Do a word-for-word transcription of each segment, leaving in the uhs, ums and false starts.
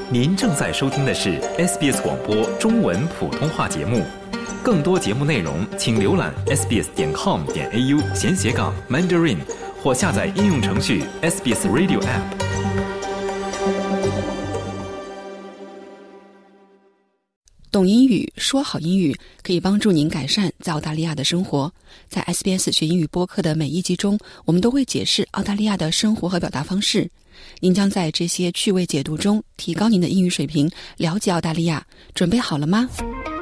您正在收听的是 S B S 广播中文普通话节目。更多节目内容，请浏览 s b s 点 com 点 a u 闲斜杠 Mandarin 或下载应用程序 S B S Radio App。 懂英语，说好英语，可以帮助您改善在澳大利亚的生活。在 S B S 学英语播客的每一集中，我们都会解释澳大利亚的生活和表达方式。您将在这些趣味解读中提高您的英语水平，了解澳大利亚。准备好了吗？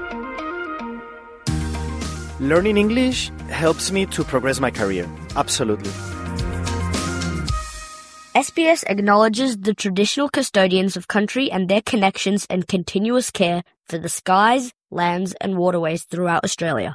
Learning English helps me to progress my career. Absolutely. S B S acknowledges the traditional custodians of country and their connections and continuous care for the skies, lands and waterways throughout Australia.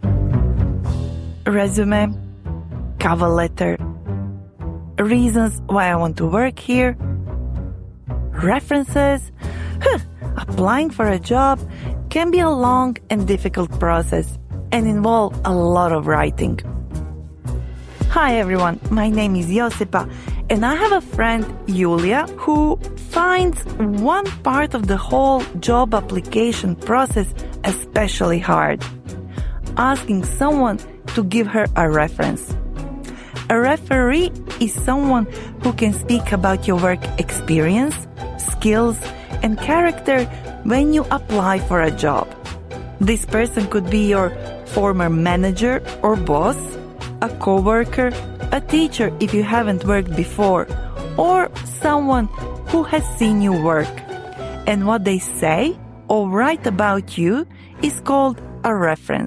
Resume, cover letter, reasons why I want to work here, references. Huh, applying for a job can be a long and difficult process and involve a lot of writing. Hi everyone, my name is Josipa, and I have a friend, Julia, who finds one part of the whole job application process especially hard: asking someone to give her a reference. A referee is someone who can speak about your work experience, skills, and character when you apply for a job. This person could be your former manager or boss, a coworker, a teacher if you haven't worked before, or someone who has seen you work. And what they say or write about you is called a reference.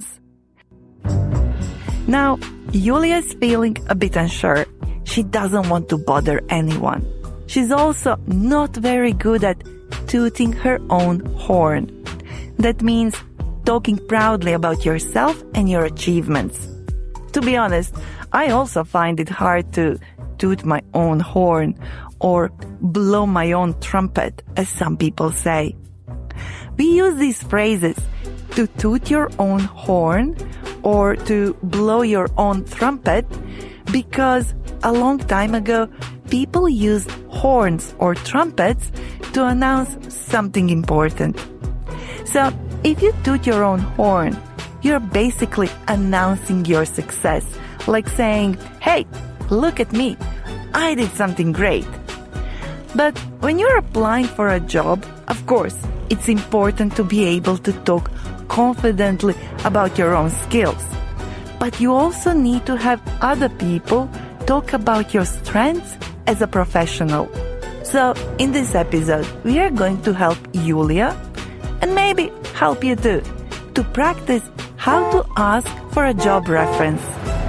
Now, Julia is feeling a bit unsure. She doesn't want to bother anyone. She's also not very good at tooting her own horn. That means talking proudly about yourself and your achievements. To be honest, I also find it hard to toot my own horn or blow my own trumpet, as some people say. We use these phrases to toot your own horn or to blow your own trumpet because a long time ago, people used horns or trumpets to announce something important. So, if you toot your own horn, you're basically announcing your success, like saying, "Hey, look at me, I did something great." But when you're applying for a job, of course, it's important to be able to talk confidently about your own skills. But you also need to have other people talk about your strengths as a professional. So, in this episode, we are going to help Julia, and maybe help you too, to practice how to ask for a job reference.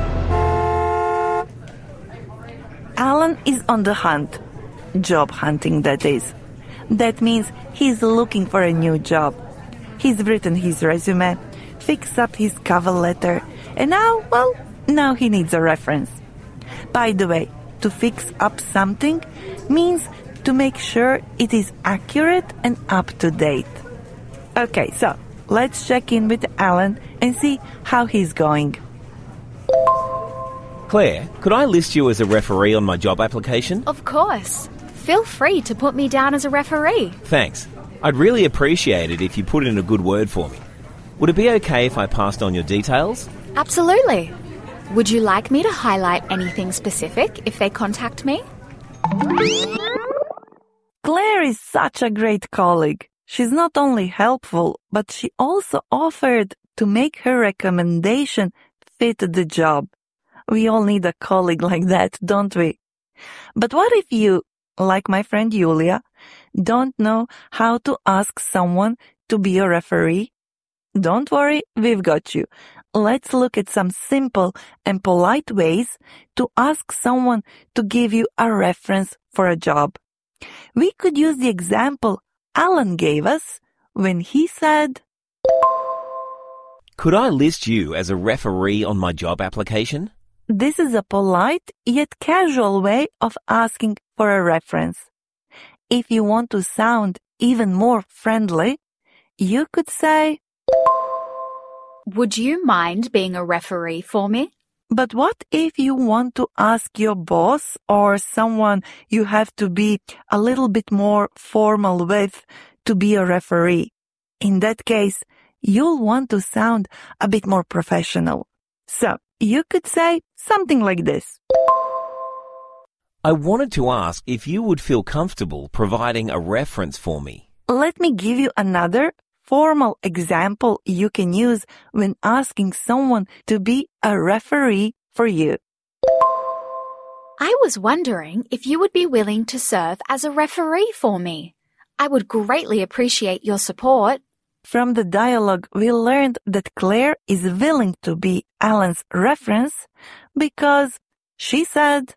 Alan is on the hunt. Job hunting, that is. That means he's looking for a new job. He's written his resume, fixed up his cover letter, and now, well, now he needs a reference. By the way, to fix up something means to make sure it is accurate and up to date. Okay, so let's check in with Alan and see how he's going. Claire, could I list you as a referee on my job application? Of course. Feel free to put me down as a referee. Thanks. I'd really appreciate it if you put in a good word for me. Would it be okay if I passed on your details? Absolutely. Would you like me to highlight anything specific if they contact me? Claire is such a great colleague. She's not only helpful, but she also offered to make her recommendation fit the job. We all need a colleague like that, don't we? But what if you, like my friend Julia, don't know how to ask someone to be a referee? Don't worry, we've got you. Let's look at some simple and polite ways to ask someone to give you a reference for a job. We could use the example Alan gave us when he said, Could I list you as a referee on my job application? This is a polite yet casual way of asking for a reference. If you want to sound even more friendly, you could say, Would you mind being a referee for me? But what if you want to ask your boss or someone you have to be a little bit more formal with to be a referee? In that case, you'll want to sound a bit more professional. So, you could say something like this. I wanted to ask if you would feel comfortable providing a reference for me. Let me give you another formal example you can use when asking someone to be a referee for you. I was wondering if you would be willing to serve as a referee for me. I would greatly appreciate your support. From the dialogue, we learned that Claire is willing to be Alan's reference because she said,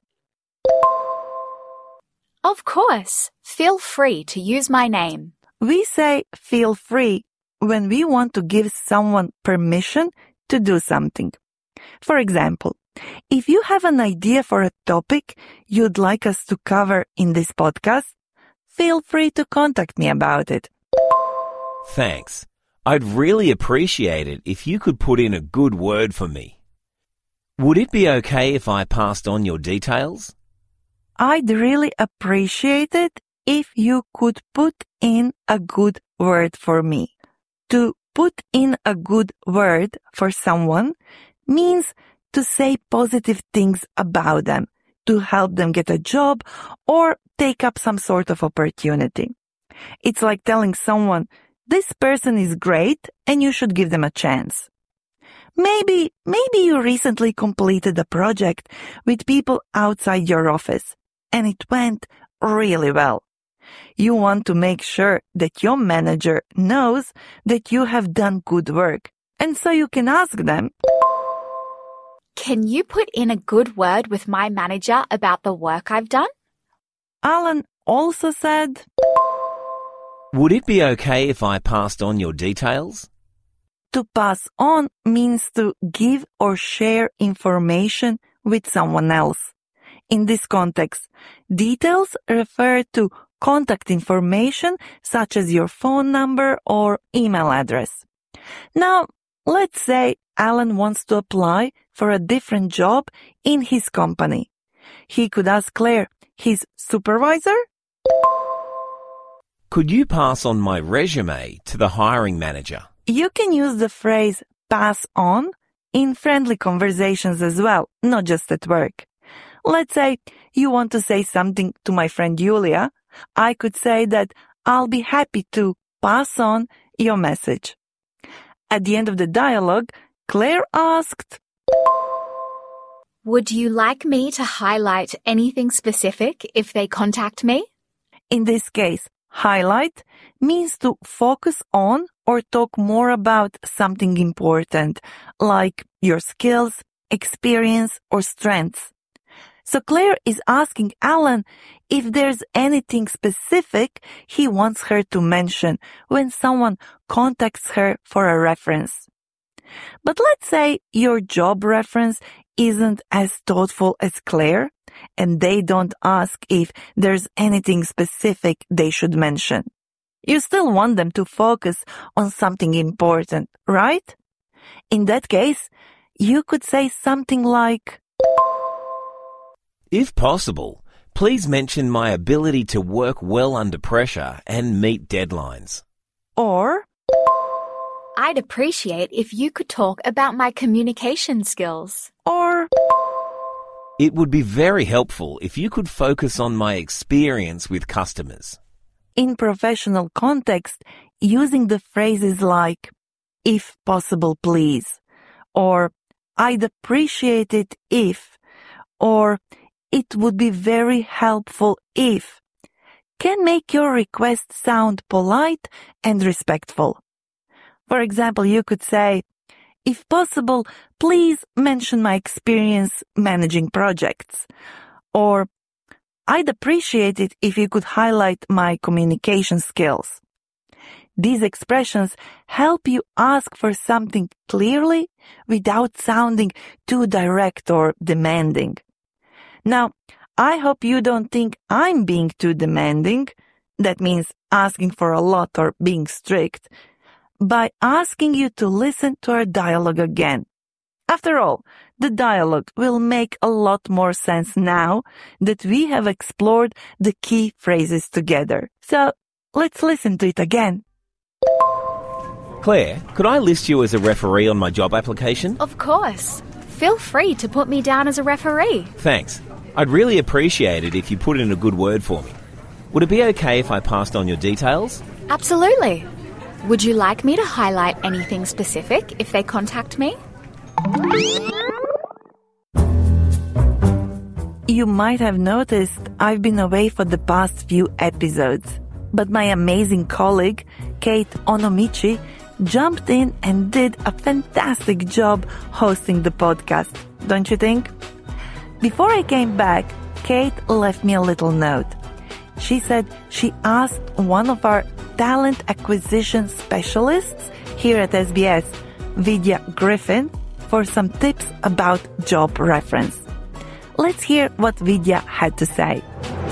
Of course, feel free to use my name. We say feel free when we want to give someone permission to do something. For example, if you have an idea for a topic you'd like us to cover in this podcast, feel free to contact me about it. Thanks. I'd really appreciate it if you could put in a good word for me. Would it be okay if I passed on your details? I'd really appreciate it if you could put in a good word for me. To put in a good word for someone means to say positive things about them, to help them get a job or take up some sort of opportunity. It's like telling someone, this person is great and you should give them a chance. Maybe, maybe you recently completed a project with people outside your office and it went really well. You want to make sure that your manager knows that you have done good work, and so you can ask them, Can you put in a good word with my manager about the work I've done? Alan also said, Would it be okay if I passed on your details? To pass on means to give or share information with someone else. In this context, details refer to contact information such as your phone number or email address. Now, let's say Alan wants to apply for a different job in his company. He could ask Claire, his supervisor, Could you pass on my resume to the hiring manager? You can use the phrase pass on in friendly conversations as well, not just at work. Let's say you want to say something to my friend Julia. I could say that I'll be happy to pass on your message. At the end of the dialogue, Claire asked, Would you like me to highlight anything specific if they contact me? In this case, highlight means to focus on or talk more about something important, like your skills, experience, or strengths. So Claire is asking Alan if there's anything specific he wants her to mention when someone contacts her for a reference. But let's say your job reference isn't as thoughtful as Claire, and they don't ask if there's anything specific they should mention. You still want them to focus on something important, right? In that case, you could say something like, If possible, please mention my ability to work well under pressure and meet deadlines. Or, I'd appreciate if you could talk about my communication skills. or, It would be very helpful if you could focus on my experience with customers. in professional context, using the phrases like, if possible, please, or I'd appreciate it if, or it would be very helpful if, can make your request sound polite and respectful. For example, you could say, if possible, please mention my experience managing projects. Or, I'd appreciate it if you could highlight my communication skills. These expressions help you ask for something clearly without sounding too direct or demanding. Now, I hope you don't think I'm being too demanding. That means asking for a lot or being strict. By asking you to listen to our dialogue again. After all, the dialogue will make a lot more sense now that we have explored the key phrases together. So, let's listen to it again. Claire, could I list you as a referee on my job application? Of course. Feel free to put me down as a referee. Thanks. I'd really appreciate it if you put in a good word for me. Would it be okay if I passed on your details? Absolutely. Would you like me to highlight anything specific if they contact me? You might have noticed I've been away for the past few episodes, but my amazing colleague, Kate Onomichi, jumped in and did a fantastic job hosting the podcast, don't you think? Before I came back, Kate left me a little note. She said she asked one of our talent acquisition specialists here at S B S, Vidya Griffin, for some tips about job reference. Let's hear what Vidya had to say.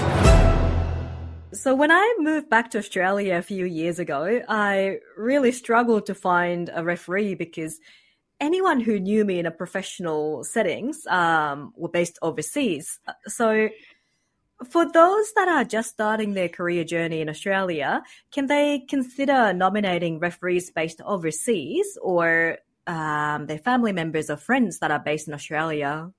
So when I moved back to Australia a few years ago, I really struggled to find a referee because anyone who knew me in a professional settings um, were based overseas. So for those that are just starting their career journey in Australia, can they consider nominating referees based overseas or um, their family members or friends that are based in Australia?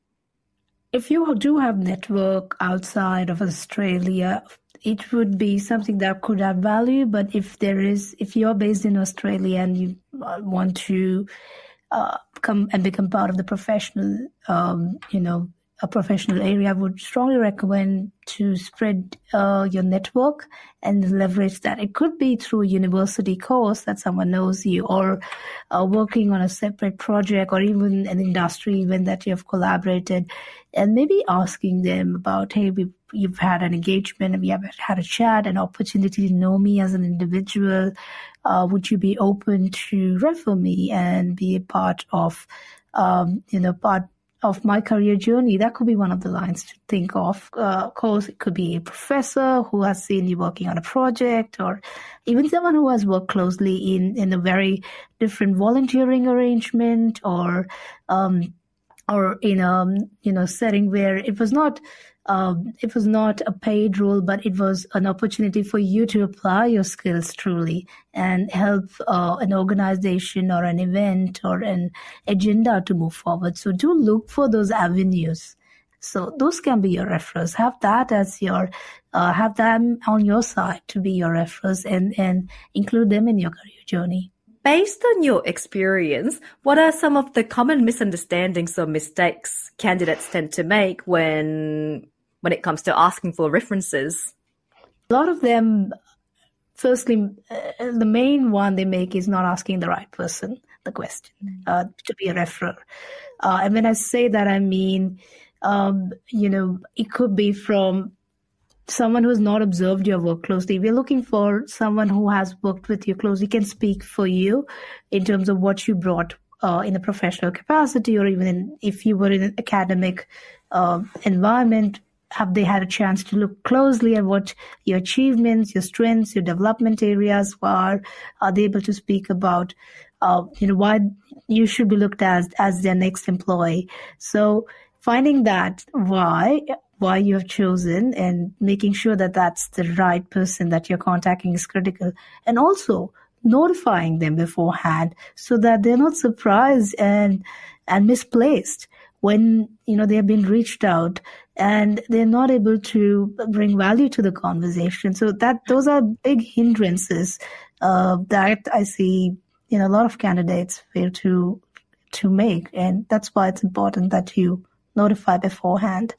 If you do have network outside of Australia, it would be something that could add value. But if there is, if you're based in Australia and you want to uh, come and become part of the professional, um, you know, a professional area, I would strongly recommend to spread uh, your network and leverage that. It could be through a university course that someone knows you, or uh, working on a separate project, or even an industry event that you have collaborated, and maybe asking them about, hey, we've, you've had an engagement and we have had a chat, an opportunity to know me as an individual. Uh, would you be open to refer me and be a part of, um, you know, part of my career journey? That could be one of the lines to think of. Uh, of course, it could be a professor who has seen you working on a project, or even someone who has worked closely in, in a very different volunteering arrangement, or um, or in a you know setting where it was not um, it was not a paid role, but it was an opportunity for you to apply your skills truly and help uh, an organization or an event or an agenda to move forward. So do look for those avenues. So those can be your referrals. Have that as your, uh, have them on your side to be your referrals, and, and include them in your career journey. Based on your experience, what are some of the common misunderstandings or mistakes candidates tend to make when when it comes to asking for references? A lot of them, firstly, uh, the main one they make is not asking the right person the question uh, to be a referrer. Uh, and when I say that, I mean, um, you know, it could be from someone who has not observed your work closely. We're looking for someone who has worked with you closely, can speak for you in terms of what you brought uh, in a professional capacity, or even in, if you were in an academic uh, environment. Have they had a chance to look closely at what your achievements, your strengths, your development areas are? Are they able to speak about, uh, you know, why you should be looked at as, as their next employee? So finding that why, why you have chosen and making sure that that's the right person that you're contacting is critical. And also notifying them beforehand so that they're not surprised and, and misplaced when, you know, they have been reached out and they're not able to bring value to the conversation. So that those are big hindrances uh, that I see, you know, a lot of candidates fail to to make, and that's why it's important that you notify beforehand.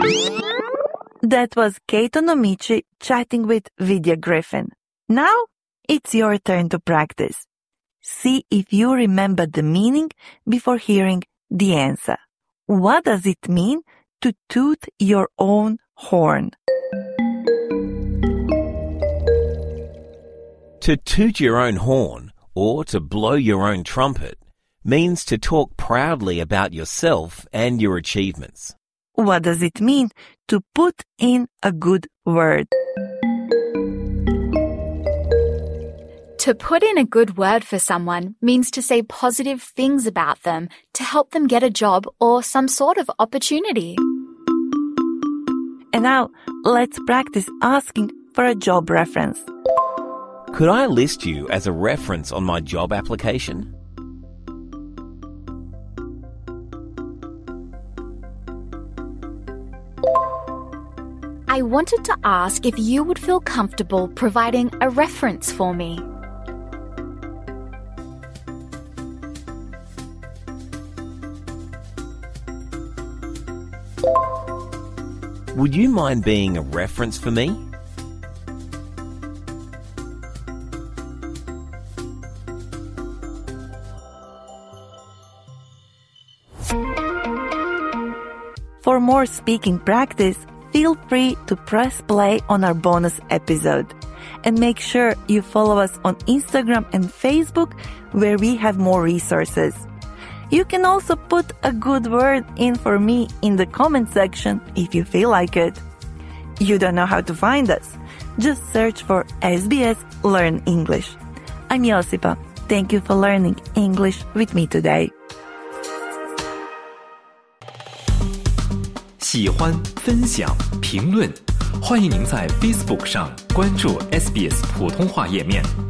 That was Kate Onomichi chatting with Vidya Griffin. Now it's your turn to practice. See if you remember the meaning before hearing the answer. What does it mean to toot your own horn? To toot your own horn, or to blow your own trumpet, means to talk proudly about yourself and your achievements. What does it mean to put in a good word? To put in a good word for someone means to say positive things about them to help them get a job or some sort of opportunity. And now, let's practice asking for a job reference. Could I list you as a reference on my job application? I wanted to ask if you would feel comfortable providing a reference for me. Would you mind being a reference for me? For more speaking practice, feel free to press play on our bonus episode. And make sure you follow us on Instagram and Facebook, where we have more resources. You can also put a good word in for me in the comment section if you feel like it. You don't know how to find us? Just search for S B S Learn English. I'm Josipa. Thank you for learning English with me today. 喜欢、分享、评论，欢迎您在 Facebook 上关注 S B S 普通话页面。